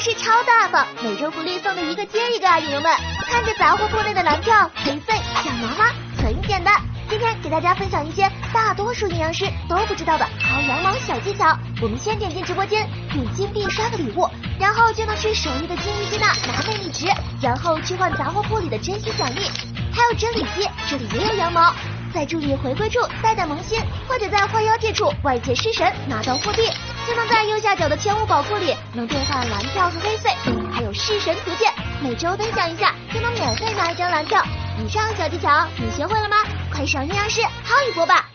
是超大方，每周福利送的一个接一个啊，友友们！看着杂货铺内的蓝票，黑费想拿吗？很简单，今天给大家分享一些大多数阴阳师都不知道的薅羊毛小技巧。我们先点进直播间，用金币刷个礼物，然后就能去首页的金鱼机那拿魅力值，然后去换杂货铺里的珍稀奖励。还有真理机，这里也有羊毛。在助理回归处带带萌新，或者在换妖界处外界尸神拿到货币，就能在右下角的千物宝库里能兑换蓝票和黑费，还有尸神图鉴，每周分享一下就能免费拿一张蓝票。以上小技巧你学会了吗？快上阴阳师薅一波吧！